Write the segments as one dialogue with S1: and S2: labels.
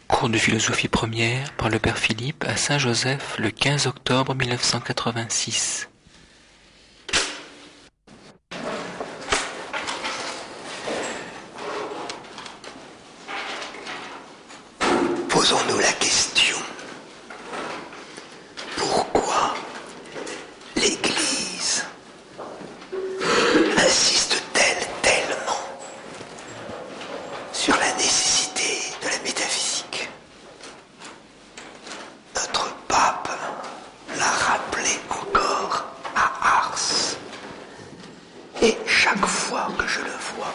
S1: Cours de philosophie première par le père Philippe à Saint-Joseph le 15 octobre 1986.
S2: Posons-nous la question, pourquoi l'Église insiste-t-elle tellement sur la nécessité de la métaphysique? Notre pape l'a rappelé encore à Ars, et chaque fois que je le vois,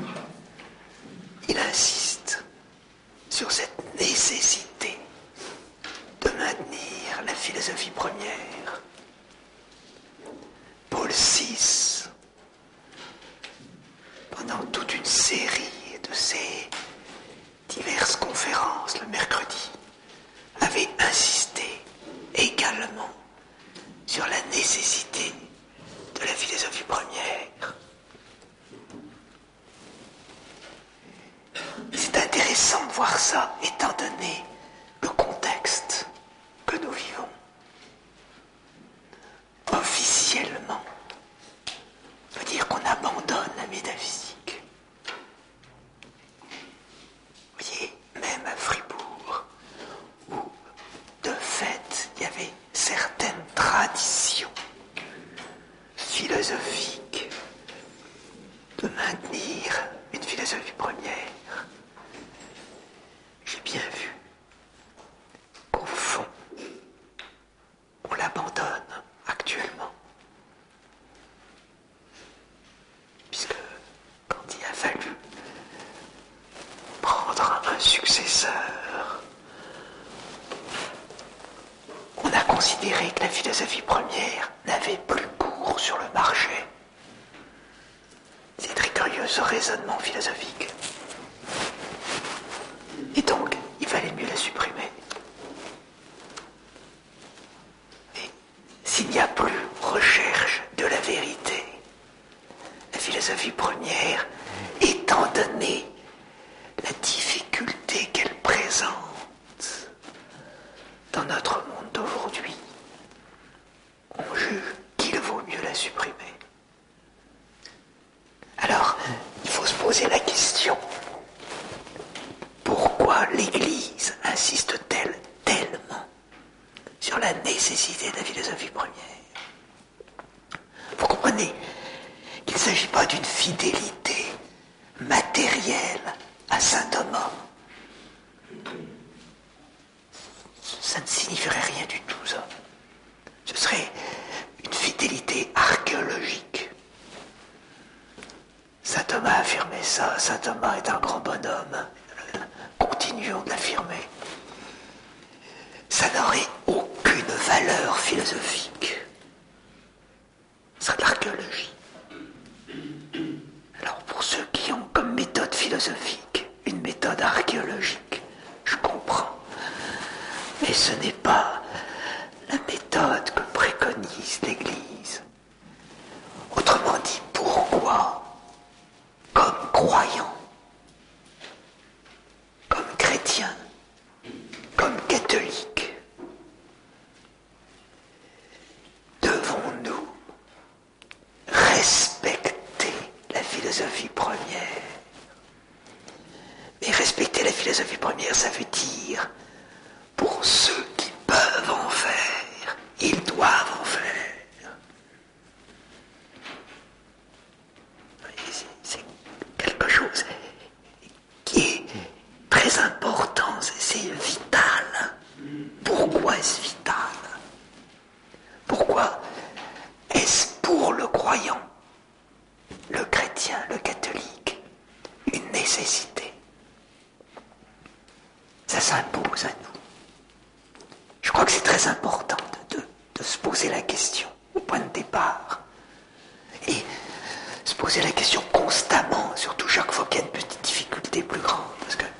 S2: il insiste sur cette nécessité de maintenir la philosophie première. Paul VI, pendant toute une série de ses diverses conférences le mercredi, avait insisté également sur la nécessité de la philosophie première. C'est intéressant de voir ça, étant donné le contexte que nous vivons. Officiellement, on peut dire qu'on abandonne la métaphysique. Vous voyez, même à Fribourg, où de fait il y avait certaines traditions philosophiques de maintenir une philosophie première, j'ai bien vu qu'au fond, on l'abandonne actuellement. Puisque quand il a fallu prendre un successeur, on a considéré que la philosophie première n'avait plus cours sur le marché. C'est très curieux ce raisonnement philosophique. Et donc, il valait mieux la supprimer. Et s'il n'y a plus recherche de la vérité, la philosophie première, étant donné la difficulté qu'elle présente dans notre monde d'aujourd'hui, on juge qu'il vaut mieux la supprimer. Alors, il faut se poser la question, pourquoi l'Église insiste-t-elle tellement sur la nécessité de la philosophie première? Vous comprenez qu'il ne s'agit pas d'une fidélité matérielle à saint Thomas. Ça ne signifierait rien du tout, ça. Ce serait une fidélité archéologique. Saint Thomas affirmait ça, saint Thomas est un grand bonhomme. Continuons de l'affirmer. Ça n'aurait aucune valeur philosophique. Ce serait de l'archéologie. Alors pour ceux qui ont comme méthode philosophique une méthode archéologique, je comprends. Mais ce n'est pas la méthode que préconise l'Église. Autrement dit, pourquoi, comme croyants, comme chrétiens, comme catholiques, devons-nous respecter la philosophie première? Mais respecter la philosophie première, ça veut dire, pour ceux qui peuvent en faire, ils doivent en faire. C'est quelque chose qui est très important, c'est vital. Pourquoi est-ce vital? Pourquoi est-ce pour le croyant, le chrétien, le catholique, une nécessité? Ça s'impose à nous. Je crois que c'est très important de se poser la question au point de départ. Et se poser la question constamment, surtout chaque fois qu'il y a une petite difficulté plus grande, parce que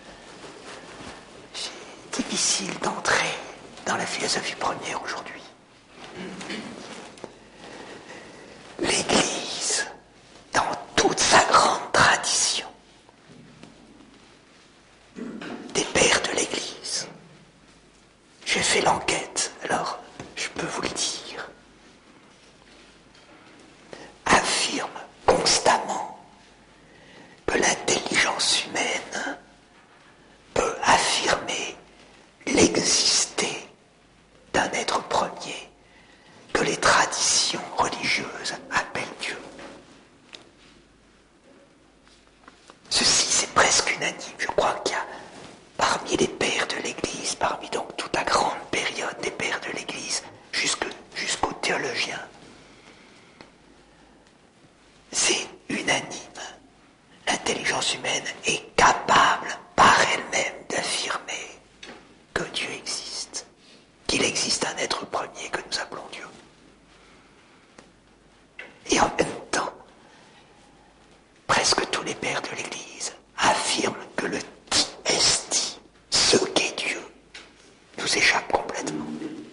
S2: c'est difficile d'entrer dans la philosophie première aujourd'hui. L'Église, dans toute sa grande tradition, des pères de l'Église, l'enquête, alors je peux vous le dire, affirme constamment que l'intelligence humaine peut affirmer l'exister d'un être premier que les traditions religieuses appellent Dieu. Ceci, c'est presque unanime. Je crois qu'il y a parmi les pères de l'Église, parmi donc toute la grande période des pères de l'Église, jusqu'aux théologiens, c'est unanime. L'intelligence humaine est capable par elle-même d'affirmer que Dieu existe, qu'il existe un être premier que nous appelons Dieu. Et en même temps, presque tous les pères de l'Église affirment que le qui est, ce qu'est Dieu, nous échappe complètement.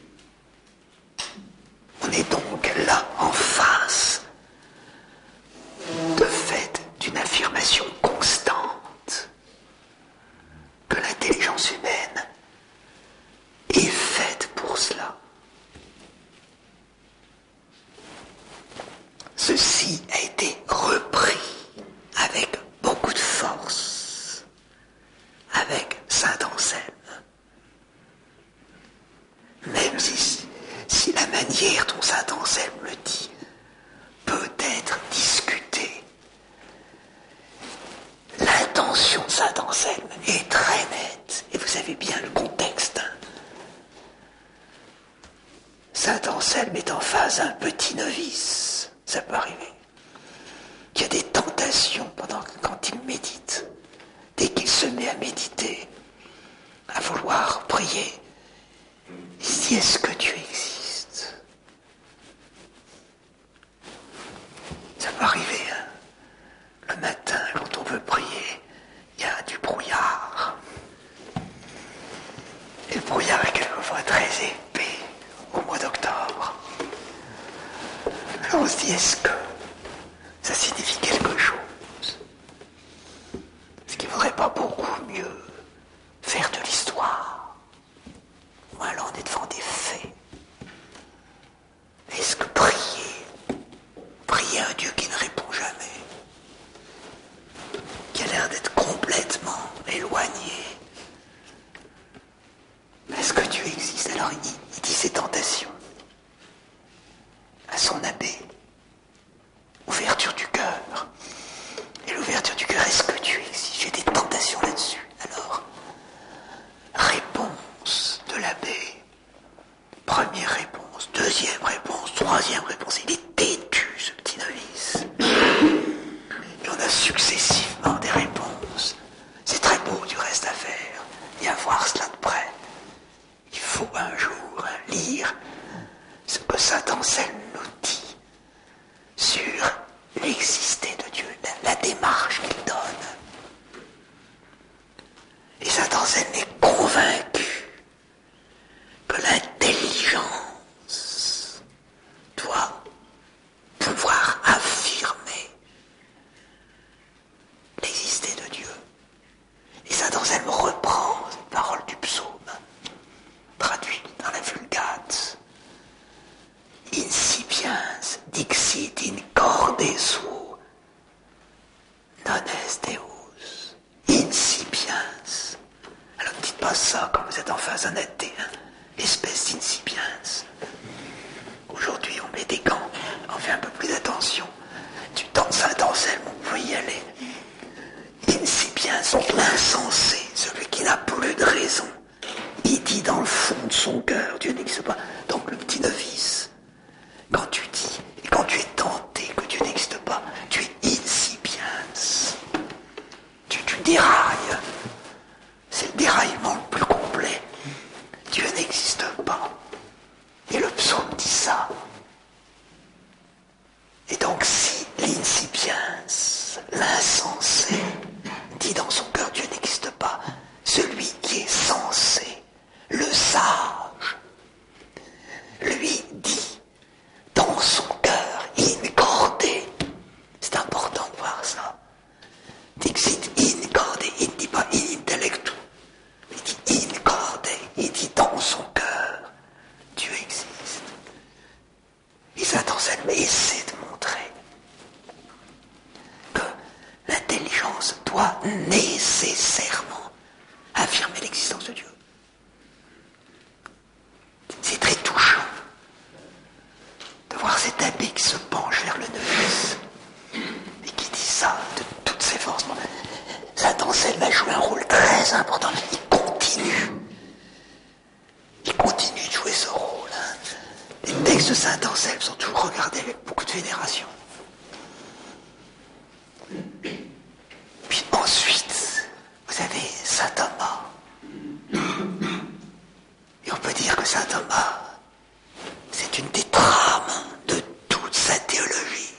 S2: On est donc là en face, de fait, d'une affirmation constante que l'intelligence humaine est faite pour cela. Ceci a été repris avec beaucoup de force, avec Saint Anselme. Même si la manière dont Saint Anselme le dit peut être discutée, l'intention de Saint Anselme est très nette, et vous savez bien le contexte. Saint Anselme est en face d'un petit novice, ça peut arriver, qui a des tentations quand il médite. Dès qu'il se met à méditer, à vouloir prier, il se dit, est-ce que Dieu existe? Ça peut arriver, hein. Le matin, quand on veut prier, il y a du brouillard. Et le brouillard est quelquefois très épais au mois d'octobre. Alors on se dit, est-ce que ça signifie quelque chose? Est-ce qu'il ne faudrait pas beaucoup mieux faire de l'histoire? Ou alors on est devant des faits. Est-ce que prier à un Dieu qui ne répond jamais, qui a l'air d'être complètement éloigné, est-ce que Dieu existe? Alors il dit ses tentations à son abbé. Ouverture du cœur. Et l'ouverture du cœur, est-ce que Dieu existe? J'ai des tentations là-dessus. Alors, réponse de l'abbé. Première réponse, deuxième réponse, troisième réponse. Il est têtu, ce petit novice. Et on a successivement des réponses. C'est très beau du reste à faire, et à voir cela de près. Il faut un jour lire ce que Saint Anselme nous dit sur l'exister de Dieu, la démarche qu'il donne. Et Saint Anselme est convaincu que l'intelligence doit pouvoir affirmer l'exister de Dieu. Et Saint Anselme reprend cette parole du psaume, traduite dans la Vulgate. Incipiens dixit in corde suo, non est Deus. Incipiens. Alors ne dites pas ça quand vous êtes en face d'un athée, hein. Espèce d'incipiens. Aujourd'hui on met des gants, on fait un peu plus attention. Du temps de Saint Anselme, on peut y aller. Incipiens, l'insensé, celui qui n'a plus de raison. Il dit dans le fond de son cœur, Dieu n'existe pas. Donc le petit novice, quand tu dis, et quand tu es tenté que Dieu n'existe pas, tu es incipiens. Tu dérailles. C'est le déraillement le plus complet. Dieu n'existe pas. Et le psaume dit ça. Et donc si l'incipiens, l'insensé, dit dans son cœur Dieu n'existe pas, celui qui est sensé, le sage, de saint Anselme sont toujours regardés avec beaucoup de vénération. Puis ensuite, vous avez saint Thomas. Et on peut dire que saint Thomas, c'est une des trames de toute sa théologie.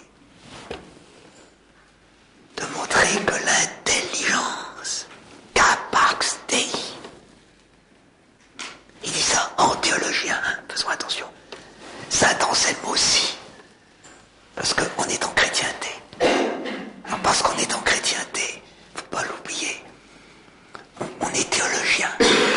S2: De montrer que l'intelligence, capax Dei, il dit ça en théologien, hein, faisons attention. Saint Anselme aussi, parce qu'on est en chrétienté. Alors parce qu'on est en chrétienté, faut pas l'oublier, on est théologien.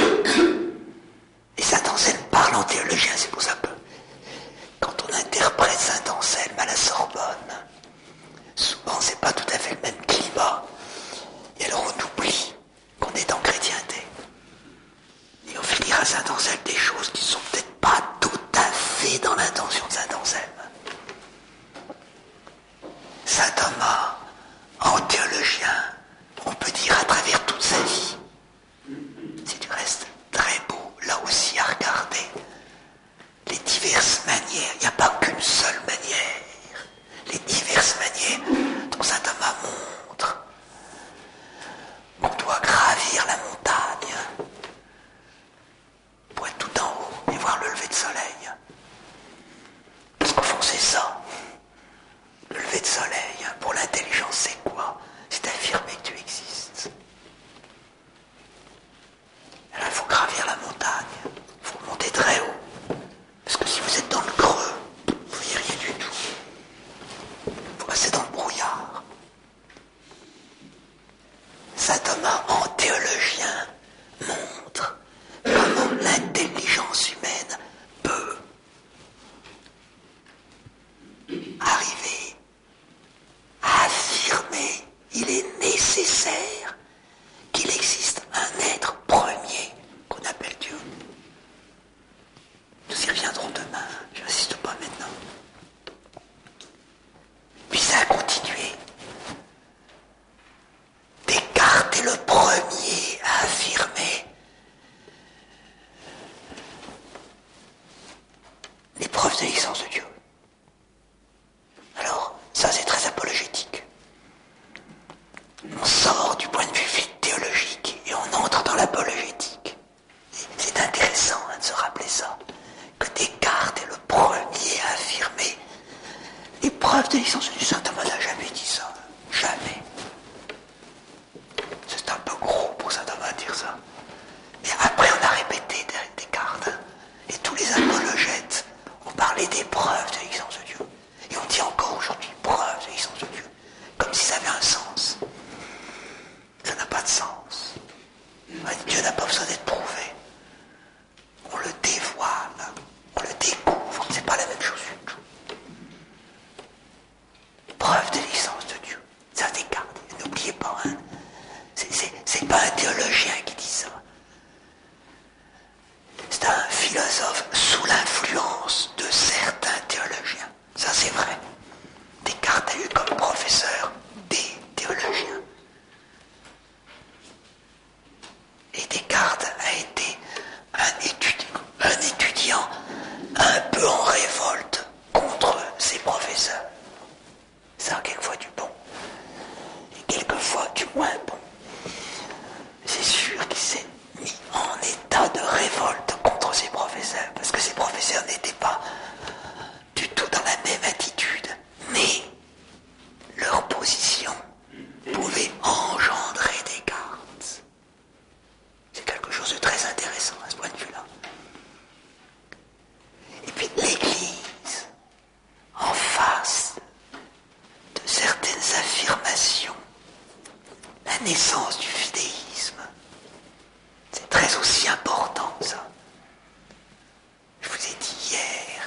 S2: Et Saint Anselme parle en théologien, c'est pour ça que quand on interprète Saint Anselme à la Sorbonne, souvent c'est pas tout à fait le même climat. Et alors on oublie qu'on est en chrétienté. Et on fait lire à Saint Anselme des choses qui sont peut-être pas tout à fait dans l'intention de Saint Anselme. Saint Thomas, en théologien, on peut dire à travers toute sa vie. C'est du reste très beau, là aussi, à regarder. Les diverses manières, il n'y a pas qu'une seule manière. Les diverses manières dont Saint Thomas montre qu'on doit gravir la montagne pour être tout en haut et voir le lever de soleil. Parce qu'au fond, c'est ça. Le lever de soleil, pour l'intelligence, c'est quoi? C'est affirmer que tu existes. Alors, il faut gravir la montagne. Il faut monter très haut. Parce que si vous êtes dans le creux, vous ne voyez rien du tout. Il faut rester dans le brouillard. Saint Thomas, en théologien, montre comment l'intelligence humaine peut arriver à affirmer, il est nécessaire qu'il existe un être premier qu'on appelle Dieu. Nous y reviendrons demain, je n'insiste pas maintenant. Puis ça a continué. Descartes est le premier à affirmer les preuves de l'existence de Dieu. Alors, ça c'est très apologétique. On sort du point de vue théologique et on entre dans l'apologétique. C'est intéressant de se rappeler ça, que Descartes est le premier à affirmer les preuves de l'existence de Dieu. Saint Thomas n'a jamais dit ça. Jamais. C'est un peu gros pour Saint Thomas de dire ça. Mais après on a répété Descartes. Et tous les apologètes ont parlé des preuves de l'existence de Dieu. Et on dit encore aujourd'hui preuve de l'existence de Dieu. Comme si ça avait un sens. Ça n'a pas de sens. Dieu n'a pas besoin d'être prouvé. On le dévoile. On le découvre. C'est pas la même chose du tout. Preuve de l'existence de Dieu. Ça Descartes. N'oubliez pas, hein. C'est pas un théologien qui dit ça. C'est un philosophe sous l'influence de certains théologiens. Ça c'est vrai. Descartes a eu comme professeur des théologiens. Et Descartes a été un étudiant un peu en révolte contre ses professeurs. Ça a quelquefois du bon. Et quelquefois du moins bon. C'est sûr qu'il s'est mis en état de révolte contre ses professeurs, parce que ses professeurs n'étaient pas du tout dans la même attitude, mais leur position pouvait engendrer Descartes. C'est quelque chose de très intéressant à ce point de vue-là. Et puis l'Église, en face de certaines affirmations, la naissance du fidéisme, c'est très aussi important ça. Je vous ai dit hier,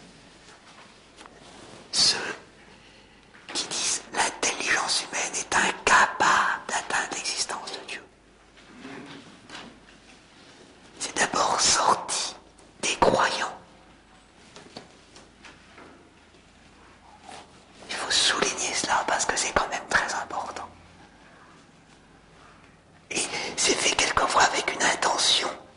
S2: ceux qui disent l'intelligence humaine est incapable d'atteindre l'existence de Dieu. C'est d'abord sorti des croyants. Il faut souligner cela parce que c'est quand même très important. Et c'est fait quelquefois avec une intention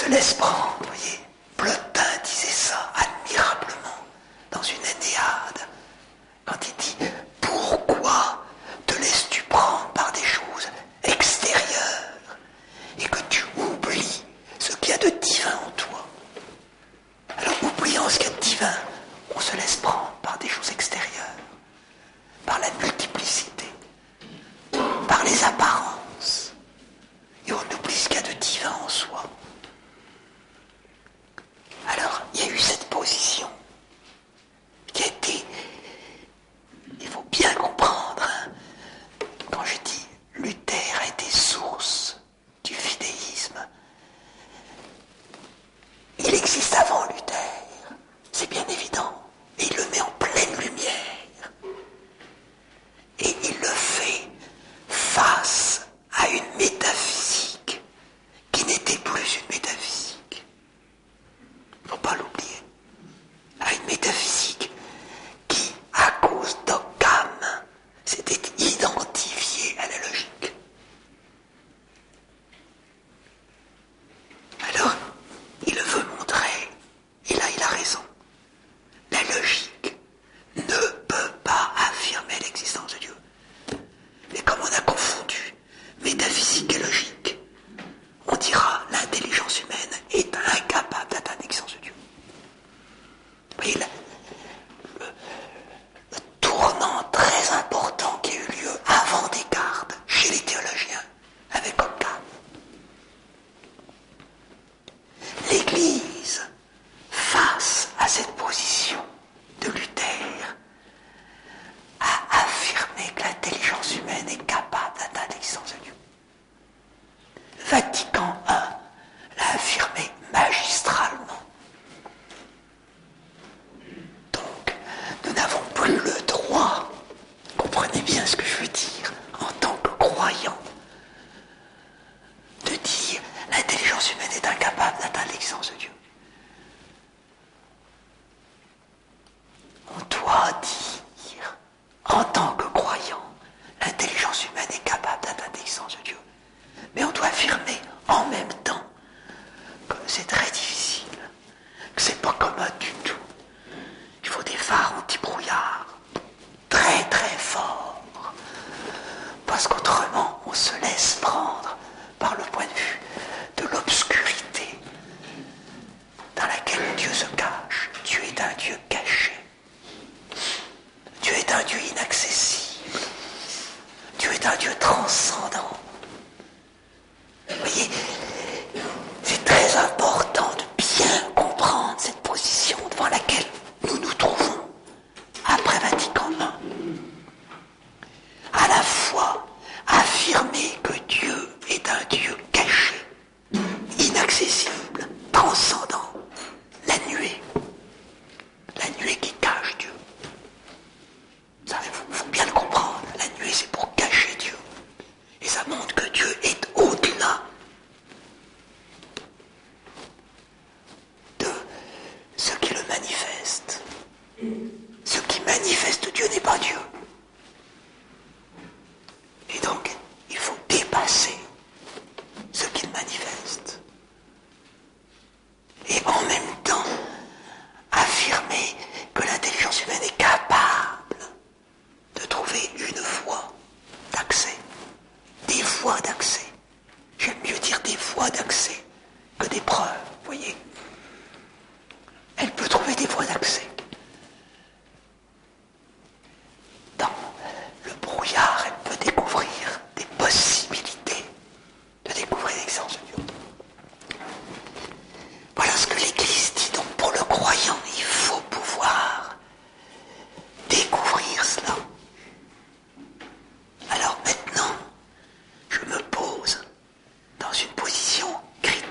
S2: laisse prendre, vous voyez. Plotin disait ça admirablement dans une Énéade, quand il dit « Pourquoi te laisses-tu prendre par des choses extérieures et que tu oublies ce qu'il y a de divin en toi ?» Alors, oubliant ce qu'il y a de divin, on se laisse prendre par des choses extérieures, par la multiplicité, par les apparences, et on oublie ce qu'il y a de divin en soi. Alors, il y a eu cette position qui a été, il faut bien comprendre, hein, quand je dis Luther a été source du fidéisme, il existe avant Luther, c'est bien évident, et il le met en pleine lumière, et il le fait face à une métaphysique qui n'était plus une métaphysique. Il ne faut pas l'oublier. À une métaphysique qui, à cause d'Occam, s'était identifiée à la logique. Alors, il veut montrer, et là il a raison, la logique ne peut pas affirmer l'existence de Dieu. Mais comme on a confondu métaphysique et logique, on dira l'intelligence humaine est incapable d'atteindre l'existence de Dieu. Vous voyez, le tournant très important qui a eu lieu avant Descartes, chez les théologiens, avec Occam. L'Église, face à cette position de Luther, a affirmé que l'intelligence humaine est capable d'atteindre l'existence de Dieu. Vatican I l'a affirmé magistralement. Donc, nous n'avons plus le droit, comprenez bien ce que je veux dire, en tant que croyants, de dire l'intelligence humaine est incapable d'atteindre l'existence de Dieu. On doit dire, en tant que croyant, l'intelligence humaine est capable d'atteindre l'existence de Dieu. Mais on doit affirmer en même temps que c'est très difficile, que c'est pas commun du tout. Il faut des phares anti-brouillard très très forts, parce qu'autrement on se laisse prendre par le point de vue de l'obscurité dans laquelle Dieu se cache. Dieu est un Dieu caché. Dieu est un Dieu inaccessible. Dieu est un Dieu transcendant. Vous voyez, c'est très important de bien comprendre cette position devant laquelle nous nous trouvons après Vatican I. À la fois affirmer que Dieu est un Dieu caché, inaccessible, transcendant, la nuée qui cache Dieu. Ça, faut bien le comprendre. La nuée, c'est pour cacher Dieu. Et ça montre que Dieu est au-delà de ce qui le manifeste. Ce qui manifeste Dieu n'est pas Dieu. Et donc, il faut dépasser ce qu'il manifeste. Et en même temps, affirmer que l'intelligence humaine est capable de trouver une voie d'accès. Des voies d'accès. J'aime mieux dire des voies d'accès que des preuves, vous voyez. Elle peut trouver des voies d'accès. Dans le brouillard, elle peut découvrir des possibilités de découvrir l'existence de Dieu. Voilà ce que l'Église dit. Donc pour le croyant, il faut pouvoir découvrir cela. Alors maintenant, je me pose dans une position critique.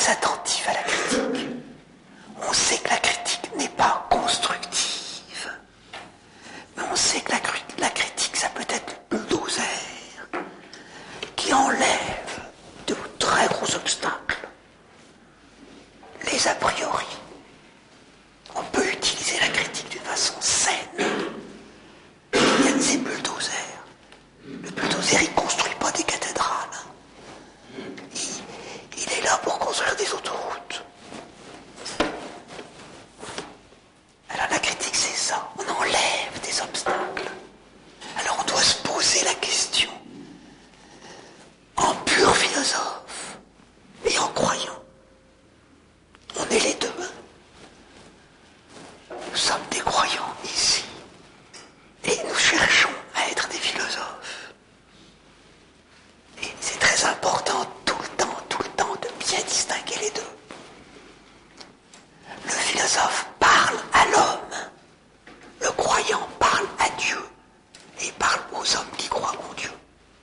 S2: très attentif à la critique. On sait que la critique n'est pas constructive. Mais on sait que la critique, ça peut être le bulldozer qui enlève de très gros obstacles. Les a priori. On peut utiliser la critique d'une façon saine. Il y a ces bulldozers. Le bulldozer, il ne construit pas des cathédrales. Il est là pour construire des autoroutes. Alors la critique, c'est ça. On enlève des obstacles. Alors on doit se poser la question, en pur philosophe et en croyant. On est les deux. Nous sommes des croyants ici. Et nous cherchons à être des philosophes. Et c'est très important tout le temps de bien distinguer les deux. Le philosophe parle à l'homme. Le croyant parle à Dieu. Et parle aux hommes qui croient en Dieu.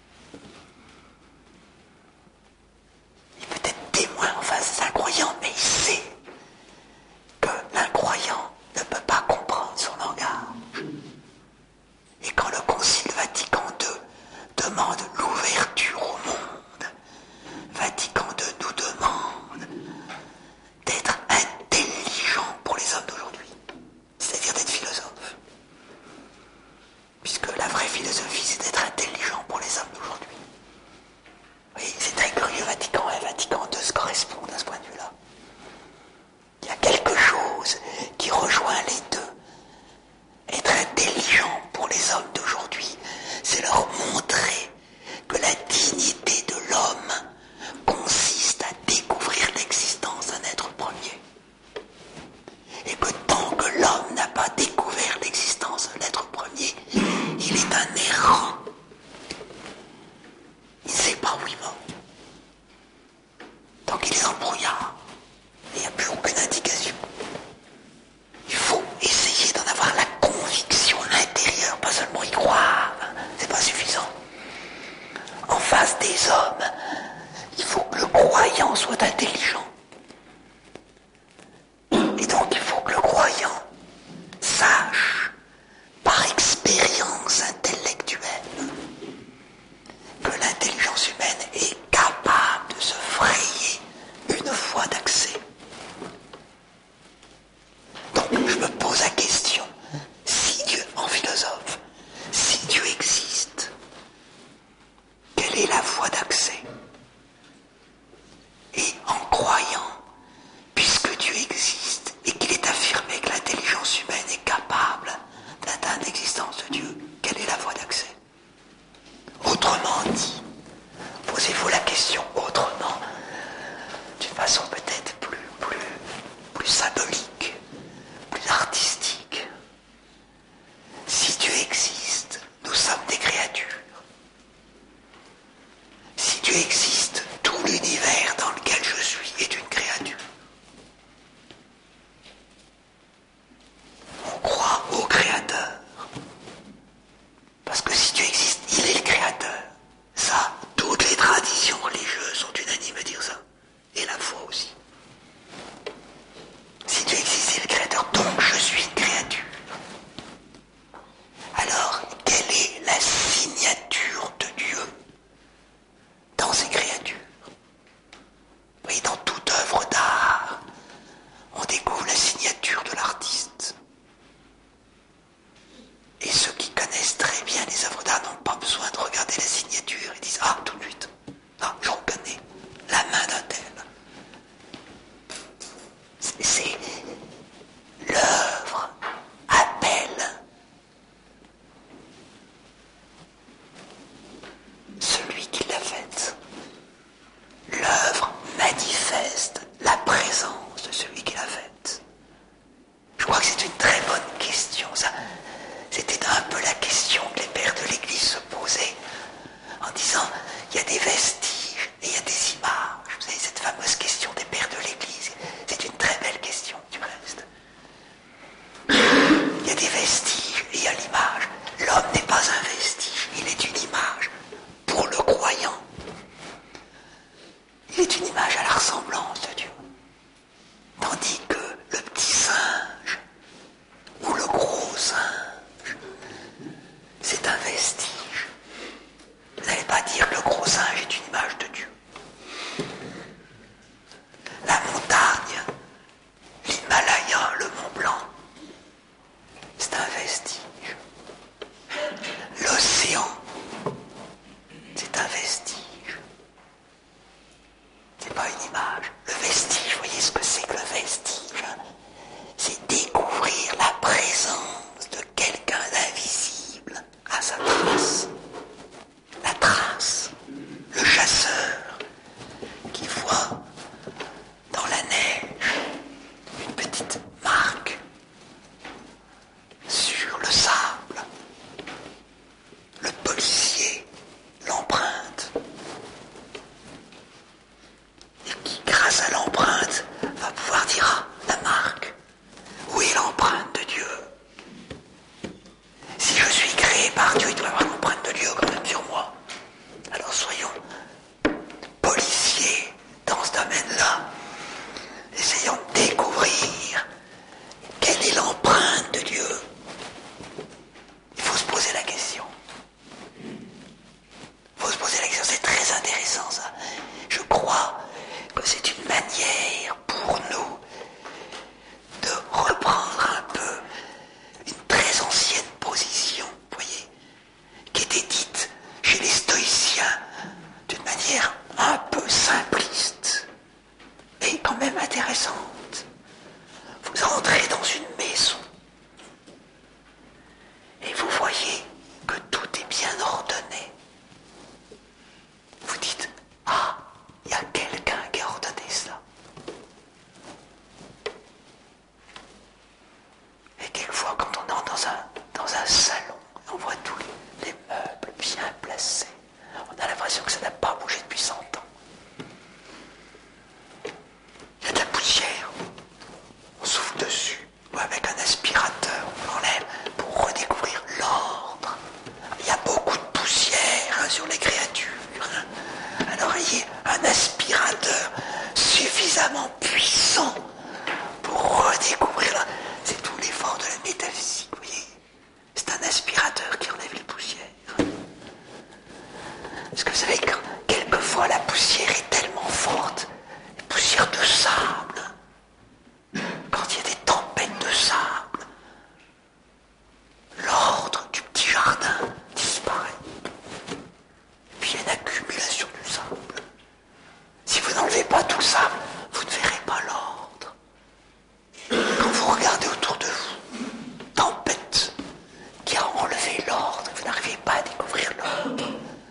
S2: Il peut être témoin en face d'un croyant, mais il sait que l'incroyant ne peut pas comprendre son langage. Et quand le Concile Vatican II demande l'ouverture au monde, Vatican II nous demande d'être intelligents pour les hommes d'aujourd'hui, c'est-à-dire d'être philosophes. Puisque la vraie philosophie, c'est d'être intelligent pour les hommes d'aujourd'hui. Oui, c'est très curieux, Vatican I et Vatican II se correspondent à ce point de vue-là. Il y a quelque chose qui rejoint les deux. Être intelligent pour les hommes d'aujourd'hui, c'est leur montrer que la dignité de l'homme consiste à découvrir l'existence d'un être premier. Et que tant que l'homme n'a pas découvert l'existence d'un être premier, il est un errant. Il ne sait pas où il va. Tant qu'il est dans le brouillard, il n'y a plus aucune indication. Il faut essayer d'en avoir la conviction intérieure, pas seulement y croire. C'est pas suffisant. En face des hommes, il faut que le croyant soit intelligent. Et donc il faut que le croyant sache, par expérience intellectuelle, que l'intelligence humaine est capable de se frayer une voie d'accès. Donc je me pose la question, si Dieu, en philosophe, si Dieu existe, quelle est la voie d'accès? Et en croyant, puisque Dieu existe et qu'il est affirmé que l'intelligence humaine est capable d'atteindre l'existence de Dieu, quelle est la voie d'accès? Autrement dit, posez-vous la question autrement, d'une façon peut-être plus symbolique, plus artistique. Si Dieu existe, nous sommes des créatures. Si Dieu existe, tout l'univers dans lequel je suis est une créature. On croit au Créateur. Parce que si Dieu existe, il est le Créateur. Ça, toutes les traditions religieuses sont unanimes à dire ça. Et la foi aussi. grâce à l'empreinte, va pouvoir dire la marque. Où est l'empreinte de Dieu? Si je suis créé par Dieu, il doit y avoir l'empreinte de Dieu quand même sur moi. Alors soyons policiers dans ce domaine-là. Essayons de découvrir quelle est l'empreinte de Dieu. Il faut se poser la question. Il faut se poser la question, c'est très intéressant ça. Je crois que c'est une manière pour nous de reprendre un peu une très ancienne position, vous voyez, qui était dite chez les stoïciens d'une manière un peu simpliste, mais quand même intéressante. Vous entrez dans une maison et vous voyez que tout est bien ordonné. Vous dites, ah, il y a quelqu'un qui a ordonné ça. Et quelquefois, quand on entre dans un salon, on voit tous les meubles bien placés. On a l'impression que ça n'a pas bougé depuis 100 ans. Il y a de la poussière. On souffle dessus. Ou avec un aspirateur, on l'enlève pour redécouvrir l'ordre. Il y a beaucoup de poussière sur les créatures. Alors ayez un aspirateur suffisamment puissant pour redécouvrir là. C'est tout l'effort de la métaphysique, vous voyez. C'est un aspirateur qui enlève les poussières. Parce que vous savez que quelquefois la poussière est tellement forte, les poussières de sable, quand il y a des tempêtes de sable, l'ordre du petit jardin disparaît. Et puis il y a une accumulation du sable. Si vous n'enlevez pas tout le sable, vous ne verrez pas l'ordre. Quand vous regardez autour de vous, tempête qui a enlevé l'ordre, vous n'arrivez pas à découvrir l'ordre.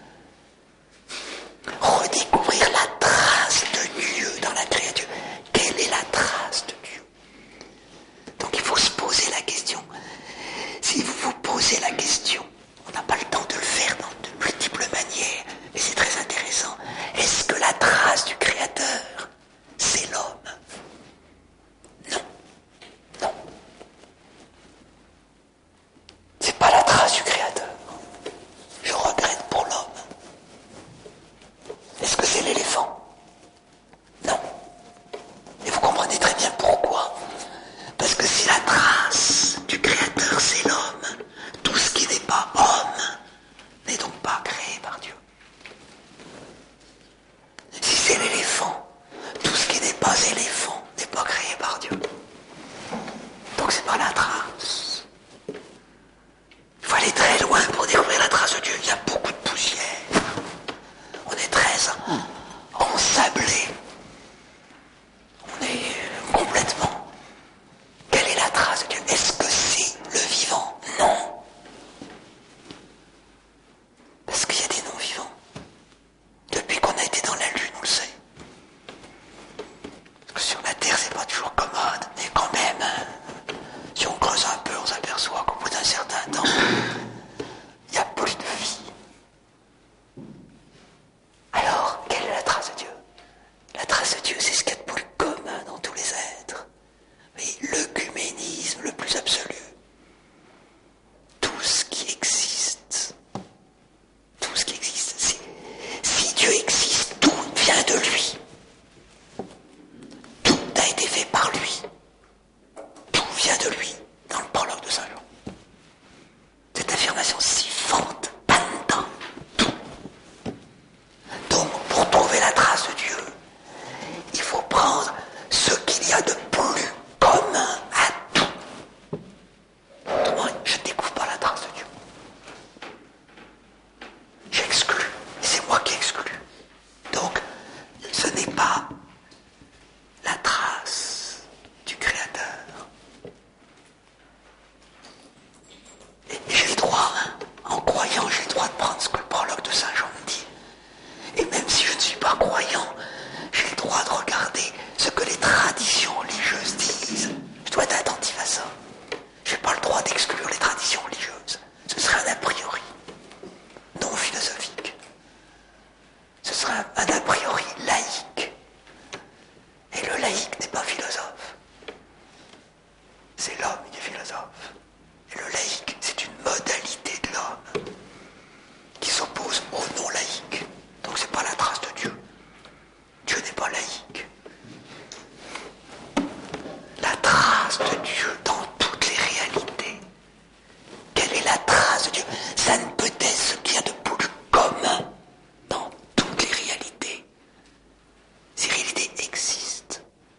S2: Redécouvrir la trace de Dieu dans la créature. Quelle est la trace de Dieu? Donc il faut se poser la question. Si vous vous posez la question, on n'a pas le temps de le faire de multiples manières, mais c'est très intéressant. Est-ce que la trace du Créateur, c'est l'homme? Non. Non. C'est pas la trace du Créateur. Je regrette pour l'homme. Est-ce que c'est l'éléphant? Non. Et vous comprenez très bien pourquoi. Parce que si la trace du Créateur c'est l'homme, tout ce qui n'est pas homme n'est donc pas créé par Dieu. Si c'est l'éléphant, tout ce qui n'est pas éléphant n'est pas créé par Dieu. Donc c'est pas la trace. Il faut aller très loin pour découvrir la trace de Dieu. Il y a beaucoup de poussière. On est très ensablé. On est complètement. Quelle est la trace de Dieu? Est-ce que c'est le vivant? Non. Parce qu'il y a des non-vivants. Depuis qu'on a été dans la Lune, on le sait. Parce que sur la Terre, c'est pas toujours commode. Mais quand même, si on creuse un peu, on s'aperçoit qu'au bout d'un certain temps, il n'y a plus de vie. Alors, quelle est la trace de Dieu? La trace de Dieu, c'est ce qu'il y a de plus commun dans tous les êtres. Mais l'œcuménisme le plus absolu. Tout ce qui existe. Tout ce qui existe. Si Dieu existe, tout vient de lui. Tout a été fait par lui. Tout vient de lui. Dans le prologue de Saint Jean. Cette affirmation si forte, pendant tout. Donc, pour trouver la trace de Dieu, il faut prendre ce qu'il y a de plus commun à tout. Autrement, je ne découvre pas la trace de Dieu. J'exclus. Et c'est moi qui exclus. Donc, ce n'est pas la trace du Créateur. Et j'ai le droit, en croyant, j'ai le droit de prendre ce que le prologue de Saint Jean me dit. Et même si je ne suis pas croyant, j'ai le droit de regarder ce que les traditions livres laïc n'est pas philosophe. C'est l'homme qui est philosophe. Et le laïc, c'est une modalité de l'homme qui s'oppose au non-laïc. Donc c'est pas la trace de Dieu. Dieu n'est pas laïque. La trace de Dieu dans toutes les réalités. Quelle est la trace de Dieu? Ça ne peut être ce qu'il y a de plus commun dans toutes les réalités. Ces réalités existent.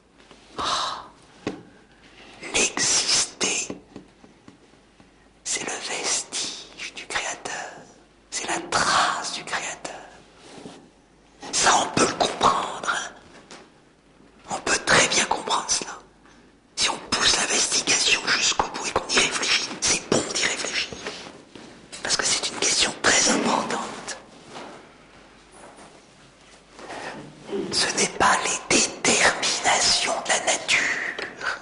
S2: L'exister, c'est le vestige du Créateur. C'est la trace du Créateur. Ça, on peut le comprendre. Hein. On peut très bien comprendre cela. Si on pousse l'investigation jusqu'au bout et qu'on y réfléchit, c'est bon d'y réfléchir. Parce que c'est une question très importante. Ce n'est pas les déterminations de la nature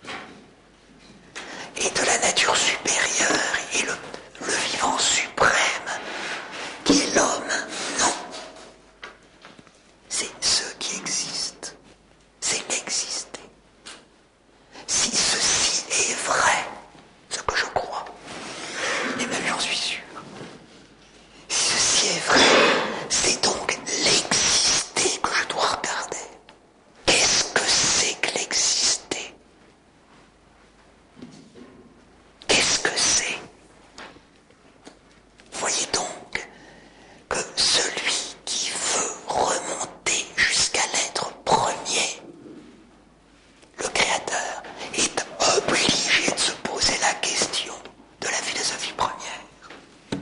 S2: et de la nature supérieure et le vivant suprême qui est l'homme, non. C'est ce qui existe, c'est l'exister. Si ceci est vrai, ce que je crois, et même j'en suis sûr, si ceci est vrai, c'est donc l'exister que je dois regarder. Qu'est-ce que c'est que l'exister? Qu'est-ce que c'est? Voyez donc que celui qui veut remonter jusqu'à l'être premier, le Créateur, est obligé de se poser la question de la philosophie première.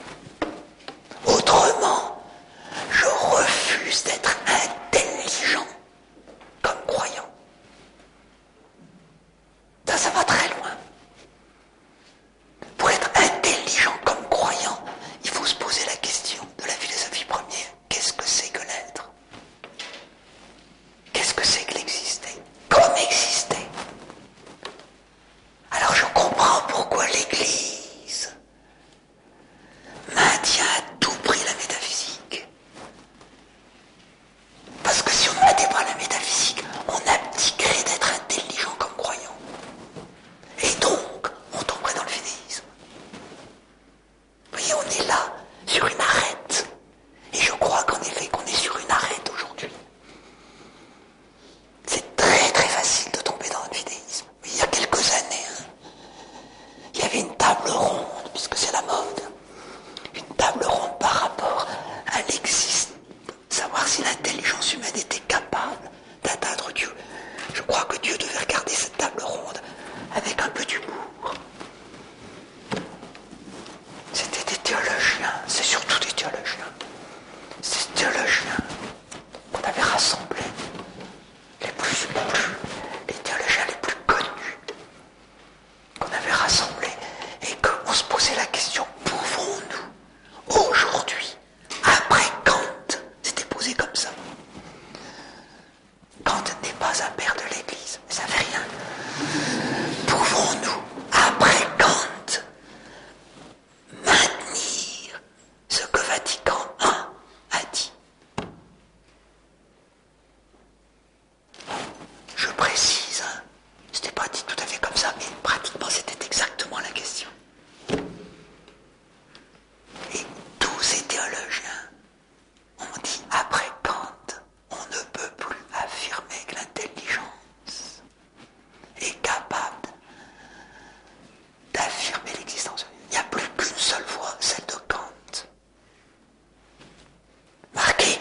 S2: Autrement, je refuse d'être intelligent comme croyant. Ça va très loin. Pour être intelligent comme croyant, il faut se poser la question de la philosophie première. Qu'est-ce que c'est que l'être? Qu'est-ce que c'est que l'exister? Comme exister? Alors je comprends pourquoi l'Église maintient à tout prix la métaphysique. Parce que si on ne maintient pas la métaphysique, on abdiquerait d'être intelligent comme croyant. Et donc, on tomberait dans le finéisme. Vous voyez, on est là, sur une arête. Et je crois qu'en effet, qu'on est sur une arête aujourd'hui. C'est très très facile de tomber dans le finéisme. Il y a quelques années, il y avait une table ronde, puisque c'est la mode. Une table ronde par rapport à l'existence. Savoir si l'intelligence humaine était capable d'atteindre Dieu. Je crois que Dieu devait regarder cette table ronde avec un peu d'humour. C'était des théologiens, c'est surtout des théologiens. Ces théologiens qu'on avait rassemblés, les théologiens les plus connus, qu'on avait rassemblés, et qu'on se posait la question, pouvons-nous, aujourd'hui, après Kant, c'était posé comme ça. Kant n'est pas un père de l'Église, mais ça fait rien. Pouvons-nous, après Kant, maintenir ce que Vatican I a dit? Je précise, c'était pas dit tout à fait comme ça, mais pratiquement c'était exactement la question. Et tous ces théologiens ont dit, après Kant, on ne peut plus affirmer que l'intelligence est capable d'affirmer l'existence de Dieu. Il n'y a plus qu'une seule voie, celle de Kant. Marquez,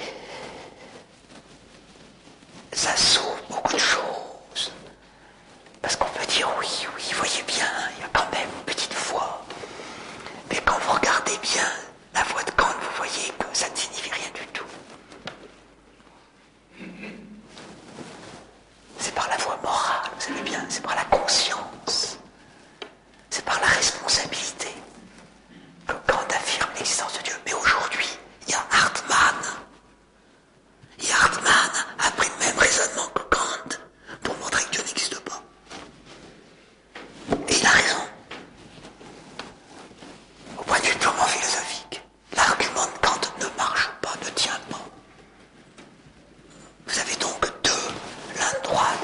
S2: ça sauve beaucoup de choses. Parce qu'on peut dire, oui, voyez bien, il y a quand même une petite voie. Mais quand vous regardez bien la voie de Kant, vous voyez que ça ne signifie rien du tout. C'est par la voie morale, vous savez bien, c'est par la conscience, c'est par la responsabilité que Kant affirme l'existence de Dieu. Mais aujourd'hui, il y a Hartmann. Et Hartmann a pris le même raisonnement que Kant pour montrer que Dieu n'existe pas. Et il a raison. Au point de vue purement philosophique, l'argument de Kant ne marche pas, ne tient pas. Vous avez donc deux, l'un de droite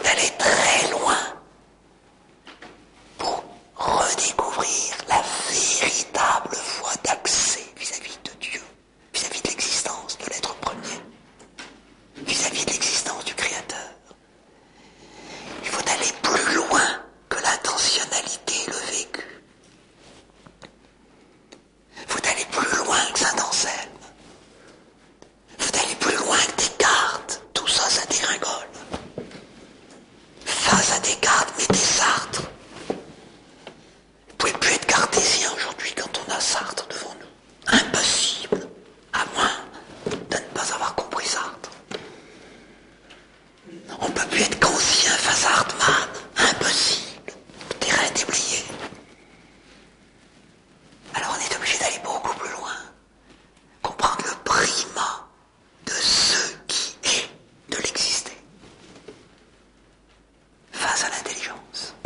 S2: aller très loin pour redécouvrir la véritable voie d'accès vis-à-vis de Dieu, vis-à-vis de l'existence de l'être premier, vis-à-vis de l'existence du Créateur. Il faut aller plus loin que l'intentionnalité et le vécu. Il faut aller plus loin que Saint-Anselme. Il faut aller plus loin que Descartes. Tout ça, ça dégringole. Face à Descartes, mettez Sartre. Vous ne pouvez plus être cartésien aujourd'hui quand on a Sartre devant nous. Impossible. À moins de ne pas avoir compris Sartre. On ne peut plus être kantien face à Hartmann. Impossible. Terrain déblayé. Alors on est obligé d'aller beaucoup plus loin. Comprendre le primat de ce qui est de l'exister. Face à l'intelligence.